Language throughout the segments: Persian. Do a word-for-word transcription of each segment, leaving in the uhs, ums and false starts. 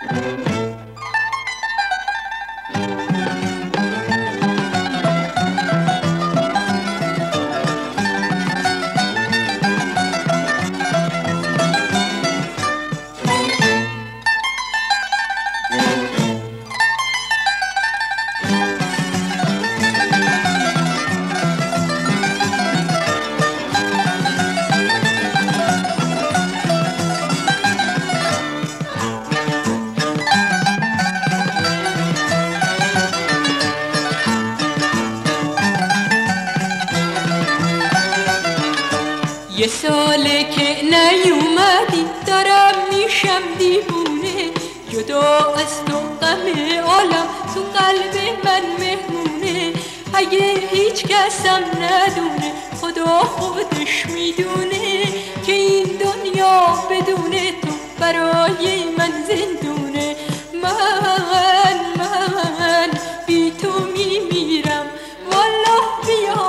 یه ساله که نیومدی دارم میشم دیوونه، جدا از تو غم عالم تو قلب من مهمونه. اگه هیچ کسم ندونه خدا خودش میدونه که این دنیا بدون تو برای من زندونه. من من بی تو میمیرم والله، بیا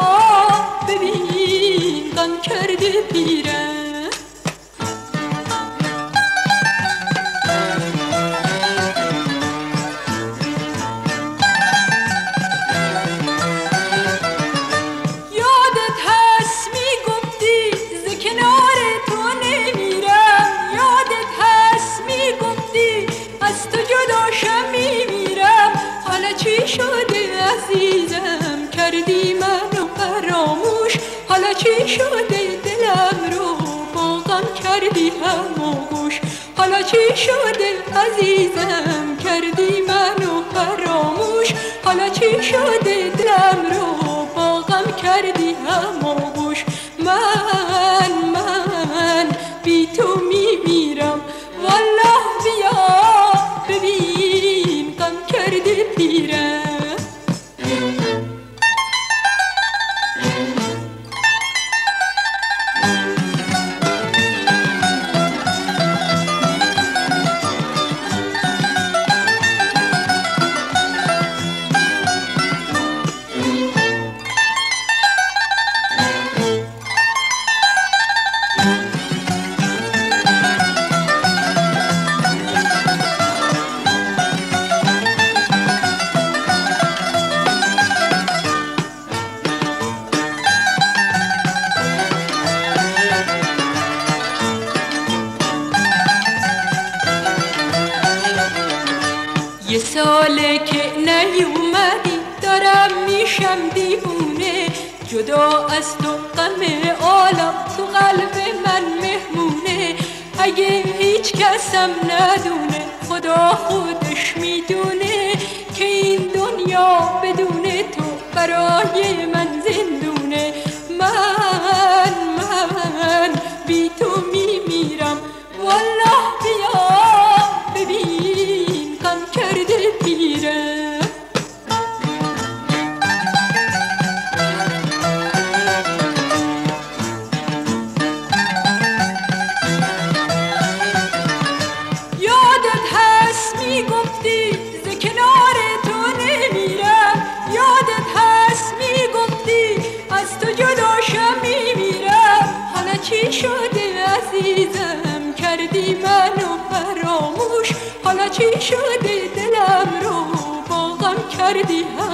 ببین غم کرده پیرم. یادت هست میگفتی ز کنار تو نمیرم، یادت هست میگفتی از تو جداشم میمیرم. حالا چی شده عزیزم کردی منو فراموش، حالا چی شده دلم رو با غم کردی هماغوش. حالا چی شده عزیزم کردی منو فراموش، حالا چی شده دلم رو با غم کردی هماغوش. من من بی تو میمیرم والله، بیا ببین غم کرده پیرم. یه ساله که نیومدی دارم میشم دیوونه، جدا از تو غم عالم تو قلب من مهمونه. اگه هیچ کسم ندونه خدا خودش میدونه که این دنیا بدون تو برای من زندونه. من من بی تو میمیرم والله، بیا ببین غم کرده پیرم. یادت هست میگفتی ز کنار تو نمیرم، یادت هست میگفتی از تو جداشم میمیرم. حالا چی شده عزیزم کردی منو فراموش، حالا چی شده دلم رو با غم کردی